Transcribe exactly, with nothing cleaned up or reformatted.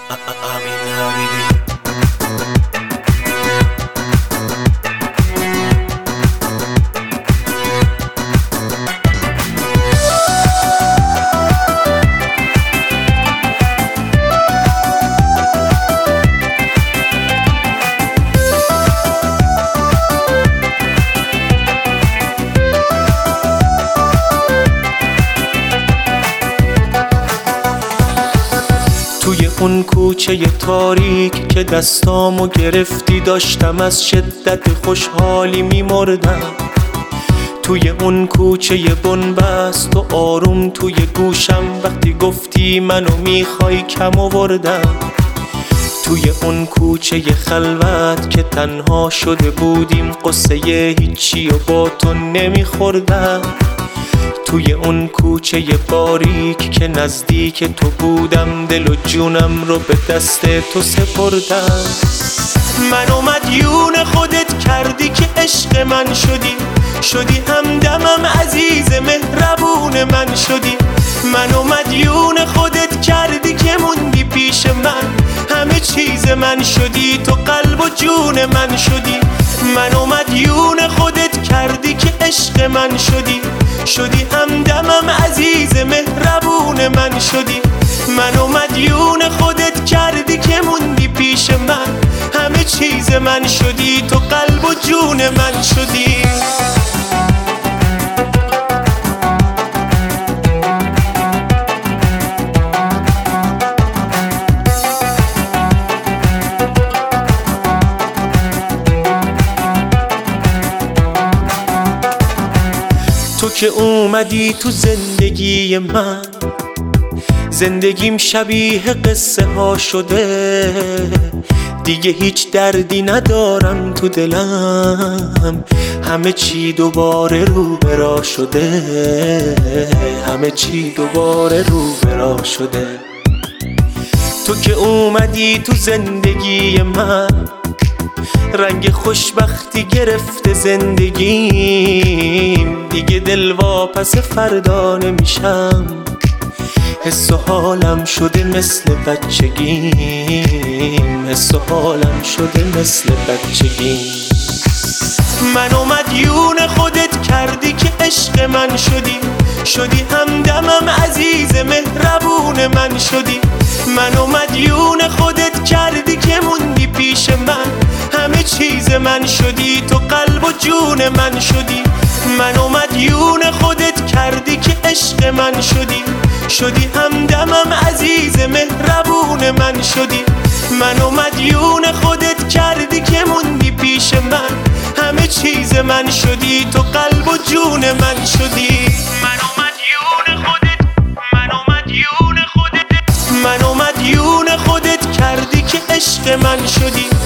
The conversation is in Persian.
امین حبیبی. توی اون کوچه تاریک که دستامو گرفتی داشتم از شدت خوشحالی میمردم. توی اون کوچه بنبست و آروم توی گوشم وقتی گفتی منو میخوای کم آوردم. توی اون کوچه خلوت که تنها شده بودیم قصه هیچی و با تو نمیخوردم. توی اون کوچه باریک که نزدیک تو بودم دل و جونم رو به دست تو سپردم. منو مدیون خودت کردی که عشق من شدی، شدی همدمم عزیز مهربون من شدی. منو مدیون خودت کردی که موندی پیش من، همه چیز من شدی، تو قلب و جون من شدی. منو مدیون خودت کردی که عشق من شدی، شدی همدمم عزیز مهربون من شدی. منو مدیون خودت کردی که موندی پیش من، همه چیز من شدی، تو قلب و جون من شدی. تو که اومدی تو زندگی من، زندگیم شبیه قصه ها شده. دیگه هیچ دردی ندارم تو دلم، همه چی دوباره رو برا شده. همه چی دوباره رو برا شده. تو که اومدی تو زندگی من، رنگ خوشبختی گرفته زندگیم. دیگه دل واپس فردا نمیشم، حس و حالم شده مثل بچگیم. حس و حالم شده مثل بچگیم. منو مدیون خودت کردی که عشق من شدی، شدی همدمم عزیز مهربون من شدی. منو مدیون خودت کردی که موندی پیش من، همه چیز من شدی، تو قلب و جون من شدی. منو مدیون خودت کردی که عشق من شدی، شدی همدمم عزیز مهربون من شدی. منو مدیون خودت کردی که موندی پیش من، همه چیز من شدی، تو قلب و جون من شدی. منو مدیون خودت، منو مدیون خودت، منو مدیون خودت کردی که عشق من شدی،